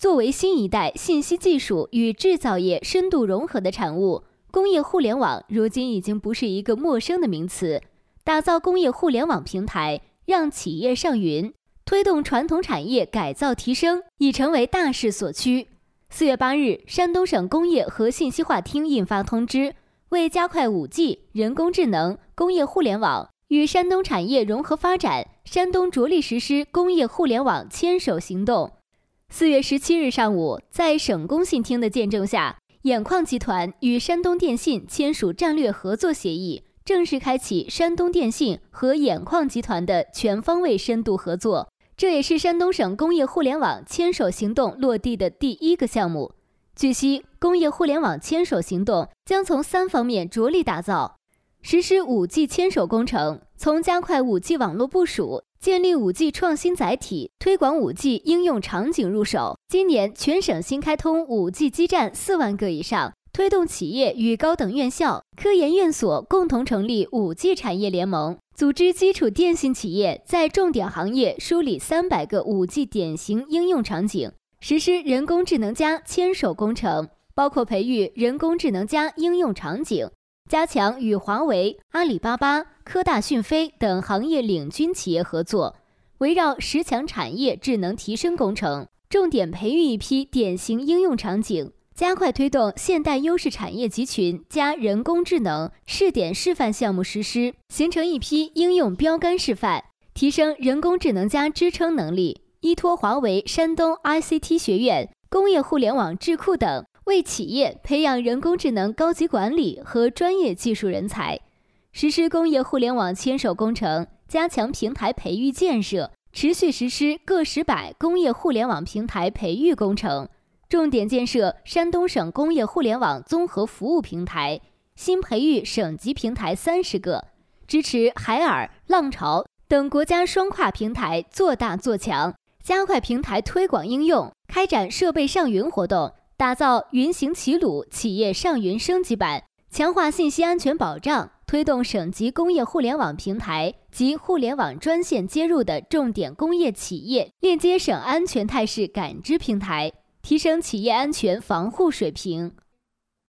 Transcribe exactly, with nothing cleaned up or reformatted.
作为新一代信息技术与制造业深度融合的产物，工业互联网如今已经不是一个陌生的名词。打造工业互联网平台，让企业上云，推动传统产业改造提升，已成为大势所趋。四月八日，山东省工业和信息化厅印发通知，为加快 五 G、人工智能、工业互联网与山东产业融合发展，山东着力实施工业互联网牵手行动。四月十七日上午，在省工信厅的见证下，兖矿集团与山东电信签署战略合作协议，正式开启山东电信和兖矿集团的全方位深度合作。这也是山东省工业互联网牵手行动落地的第一个项目。据悉，工业互联网牵手行动将从三方面着力打造：实施 五 G 牵手工程，从加快 五 G 网络部署、建立 五 G 创新载体、推广 五 G 应用场景入手。今年全省新开通 五 G 基站四万个以上，推动企业与高等院校、科研院所共同成立 五 G 产业联盟，组织基础电信企业在重点行业梳理三百个 五 G 典型应用场景，实施人工智能加牵手工程，包括培育人工智能加应用场景，加强与华为、阿里巴巴、科大讯飞等行业领军企业合作，围绕十强产业智能提升工程，重点培育一批典型应用场景，加快推动现代优势产业集群加人工智能试点示范项目实施，形成一批应用标杆示范，提升人工智能加支撑能力。依托华为山东 I C T 学院、工业互联网智库等，为企业培养人工智能高级管理和专业技术人才，实施工业互联网牵手工程，加强平台培育建设，持续实施个十百工业互联网平台培育工程，重点建设山东省工业互联网综合服务平台，新培育省级平台三十个，支持海尔、浪潮等国家双跨平台做大做强，加快平台推广应用，开展设备上云活动，打造云行齐鲁企业上云升级版，强化信息安全保障，推动省级工业互联网平台及互联网专线接入的重点工业企业链接省安全态势感知平台，提升企业安全防护水平。